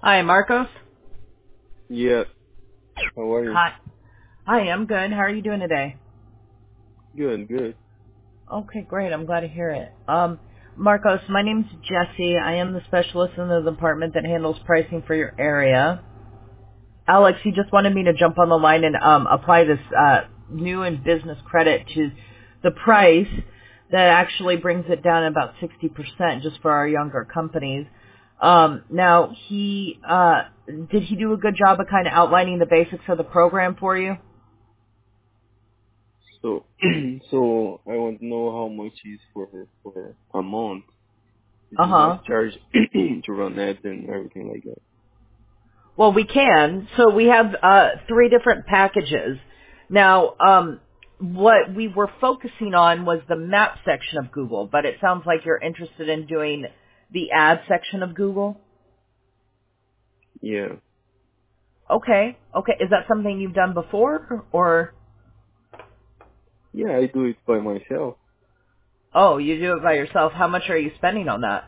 Hi, Marcos. Yeah. How are you? Hi. Hi, I'm good. How are you doing today? Good, good. Okay, great. I'm glad to hear it. Marcos, my name's Jesse. I am the specialist in the department that handles pricing for your area. Alex, you just wanted me to jump on the line and apply this new and business credit to the price that actually brings it down about 60% just for our younger companies. Now, did he do a good job of kind of outlining the basics of the program for you? So, so I want to know how much is for a month. Is it Uh-huh. like charge to run ads and everything like that? Well, we can. So we have three different packages. Now, what we were focusing on was the map section of Google, but it sounds like you're interested in doing the ad section of Google. Yeah. Okay. Okay. Is that something you've done before, or? Yeah, I do it by myself. Oh, you do it by yourself. How much are you spending on that?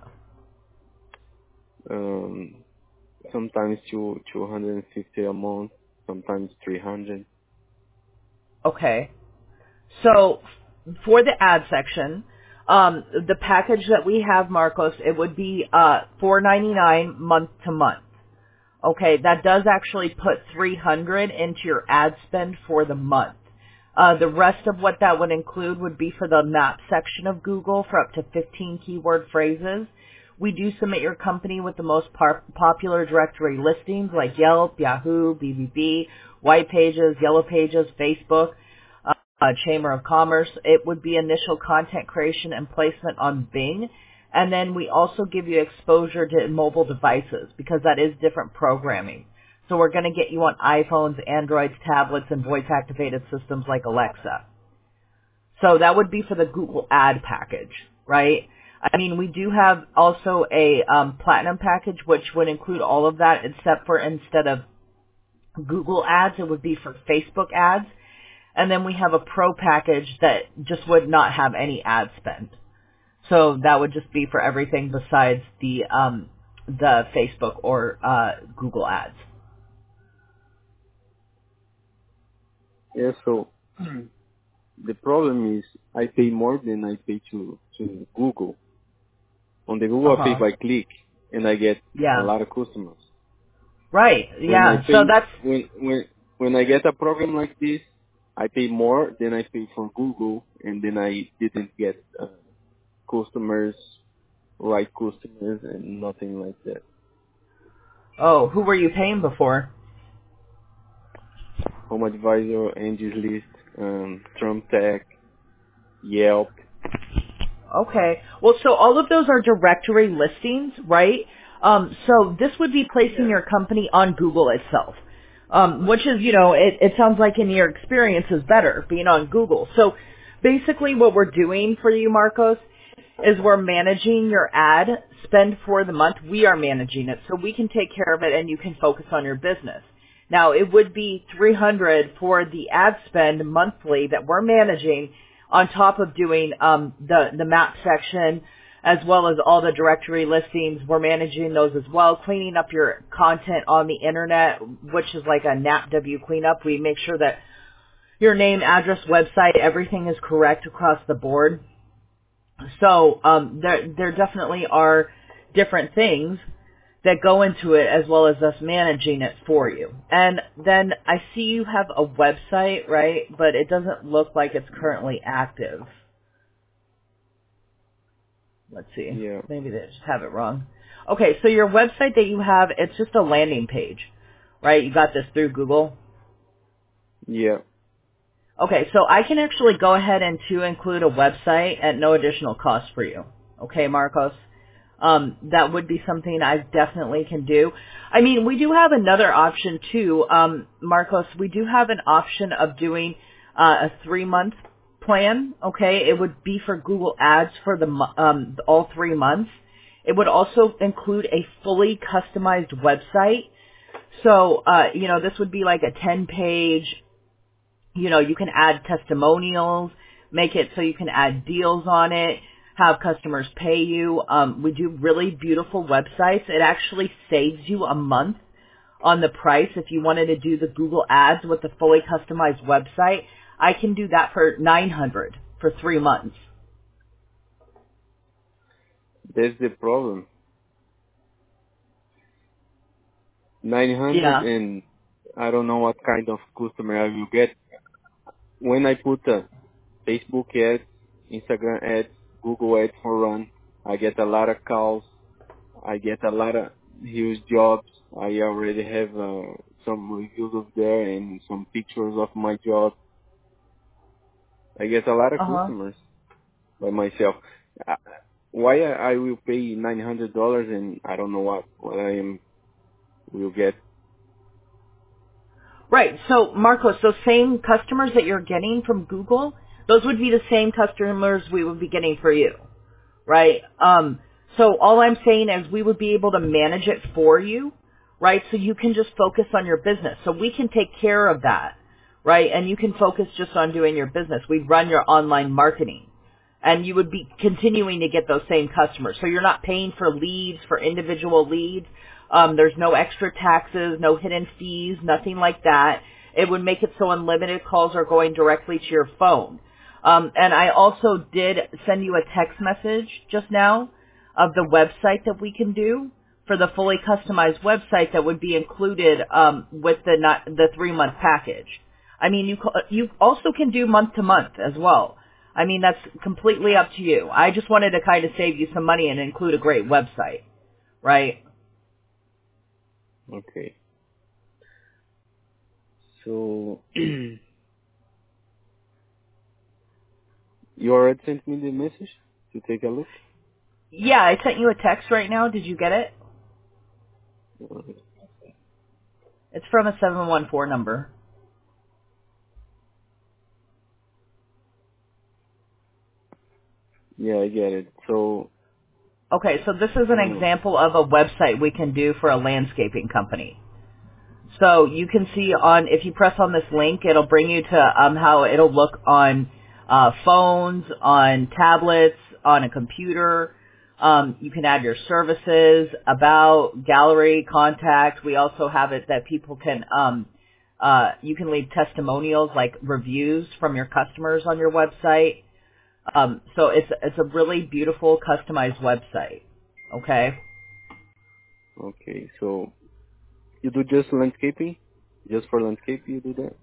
Um, sometimes 250 a month, sometimes 300. Okay. So for the ad section, the package that we have, Marcos, it would be $4.99 month to month. Okay, that does actually put 300 into your ad spend for the month. The rest of what that would include would be for the map section of Google for up to 15 keyword phrases. We do submit your company with the most popular directory listings like Yelp, Yahoo, BBB, White Pages, Yellow Pages, Facebook, Chamber of Commerce. It would be initial content creation and placement on Bing. And then we also give you exposure to mobile devices because that is different programming. So we're going to get you on iPhones, Androids, tablets, and voice-activated systems like Alexa. So that would be for the Google Ad package, right? I mean, we do have also a Platinum package, which would include all of that, except for instead of Google Ads, it would be for Facebook ads. And then we have a Pro package that just would not have any ad spend. So that would just be for everything besides the Facebook or Google Ads. Yeah, so the problem is I pay more than I pay to Google. On the Uh Google I pay huh. by click and I get a Yeah. lot of customers. Right. When I Yeah. So pay that's when I get a program like this, I pay more than I pay for Google, and then I didn't get customers, right customers, and nothing like that. oh, who were you paying before? Home Advisor, Angie's List, Trump Tech, Yelp. Okay. Well, so all of those are directory listings, right? So this would be placing Yeah. your company on Google itself, which is, it sounds like in your experience is better being on Google. So basically what we're doing for you, Marcos, is we're managing your ad spend for the month. We are managing it, so we can take care of it and you can focus on your business. Now, it would be 300 for the ad spend monthly that we're managing on top of doing the map section as well as all the directory listings. We're managing those as well, cleaning up your content on the internet, which is like a NapW cleanup. We make sure that your name, address, website, everything is correct across the board. So there definitely are different things that go into it as well as us managing it for you. And then I see you have a website, right? But it doesn't look like it's currently active. Let's see. Yeah, Maybe they just have it wrong. Okay, so your website that you have, it's just a landing page, right? You got this through Google. yeah, Okay, so I can actually go ahead and to include a website at no additional cost for you. Okay, Marcos? That would be something I definitely can do. I mean, we do have another option too, Marcos. We do have an option of doing a 3-month plan. Okay, it would be for Google Ads for all 3 months. It would also include a fully customized website. So, this would be like a 10-page. You can add testimonials, make it so you can add deals on it, have customers pay you. We do really beautiful websites. It actually saves you a month on the price. If you wanted to do the Google ads with the fully customized website, I can do that for $900 for 3 months. That's the problem. 900 Yeah. and I don't know what kind of customer I will get. When I put Facebook ads, Instagram ads, Google ads for run, I get a lot of calls. I get a lot of huge jobs. I already have some reviews of there and some pictures of my job. I get a lot of Uh-huh. customers by myself. Uh, Why I will pay $900 and I don't know what will get. Right. So, Marcos, those same customers that you're getting from Google, those would be the same customers we would be getting for you. Right? So all I'm saying is we would be able to manage it for you, right? So you can just focus on your business. So we can take care of that, right? And you can focus just on doing your business. We run your online marketing. And you would be continuing to get those same customers. So you're not paying for leads, for individual leads. There's no extra taxes, no hidden fees, nothing like that. It would make it so unlimited calls are going directly to your phone. And I also did send you a text message just now of the website that we can do for the fully customized website that would be included with the 3-month package. I mean, you also can do month to month as well. I mean, that's completely up to you. I just wanted to kind of save you some money and include a great website, right? Okay. So you already sent me the message to take a look? Yeah, I sent you a text right now. Did you get it? It's from a 714 number. Yeah, I get it. So, Okay, so this is an example of a website we can do for a landscaping company. So you can see if you press on this link, it'll bring you to how it'll look on phones, on tablets, on a computer. You can add your services, about, gallery, contact. We also have it that people can, you can leave testimonials like reviews from your customers on your website. So it's a really beautiful customized website. Okay. okay, so you do just landscaping? Just for landscape you do that?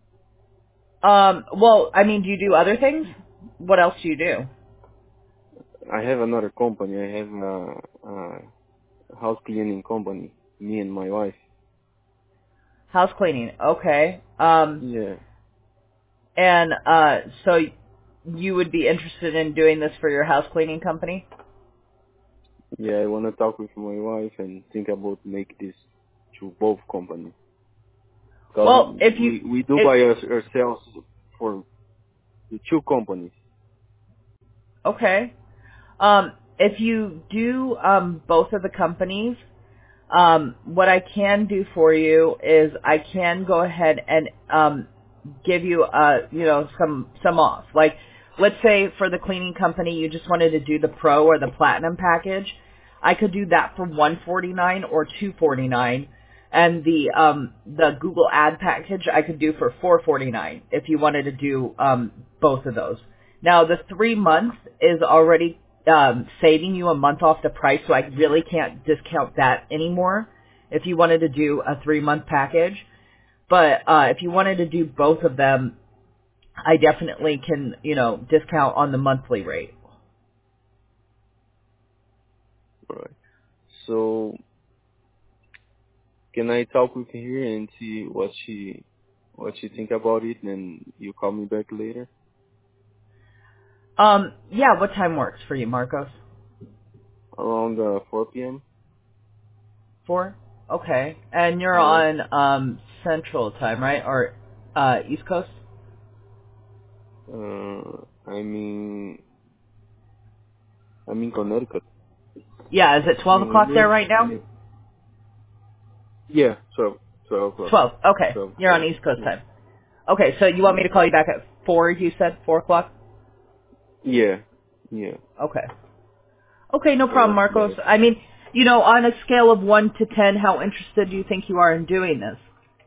Well, I mean, do you do other things? What else do you do? I have another company. I have a house cleaning company, me and my wife. House cleaning. Okay. Yeah. And so you would be interested in doing this for your house cleaning company? Yeah, I want to talk with my wife and think about make this to both companies. Well, Because we do by ourselves for the two companies. Okay. If you do both of the companies, what I can do for you is I can go ahead and give you some off. Like, let's say for the cleaning company you just wanted to do the pro or the platinum package, I could do that for $149 or $249, and the Google ad package I could do for $449 if you wanted to do both of those. Now the 3 months is already saving you a month off the price, so I really can't discount that anymore if you wanted to do a 3-month package. But if you wanted to do both of them, I definitely can, discount on the monthly rate. Right. So can I talk with her and see what she think about it, and you call me back later? Yeah, what time works for you, Marcos? Around 4 p.m. 4? Okay. And you're Yeah. on Central Time, right? Or East Coast? I'm in Connecticut. Yeah, is it 12 o'clock there right now? Yeah, 12 o'clock. 12. Okay. 12 You're on o'clock. East Coast Yeah. time. Okay, so you want me to call you back at 4, you said? 4 o'clock? Yeah. Yeah. Okay. Okay, no So problem, that's Marcos. better. I mean, on a scale of 1 to 10, how interested do you think you are in doing this?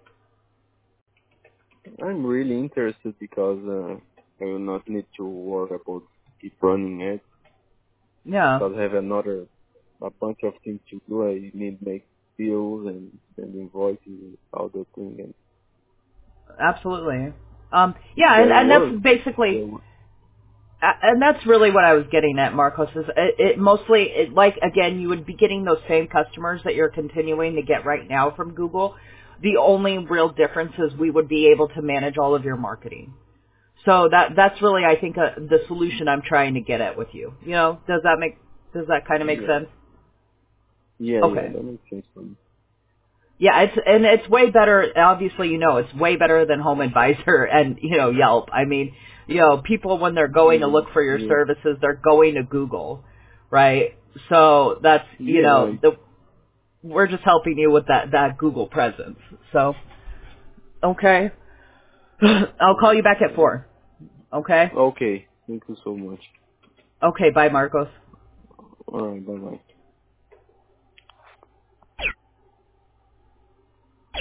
I'm really interested because I will not need to worry about keep running it Yeah, because I have a bunch of things to do. I need make bills and send invoices and all that thing. And absolutely. if Yeah, there and that's work, basically, there wo- and that's really what I was getting at, Marcos, is it mostly, like, again, you would be getting those same customers that you're continuing to get right now from Google. The only real difference is we would be able to manage all of your marketing. So that's really, I think, the solution I'm trying to get at with you. Does that kind of make yeah, sense? yeah, Okay. that makes sense for me. Yeah, it's way better. Obviously, it's way better than Home Advisor and Yelp. I mean, people when they're going to look for your Yeah, services, they're going to Google, right? So that's yeah. we're just helping you with that Google presence. So okay, I'll call you back at 4. Okay. Okay, thank you so much. Okay. Bye, Marcos. All right, bye bye.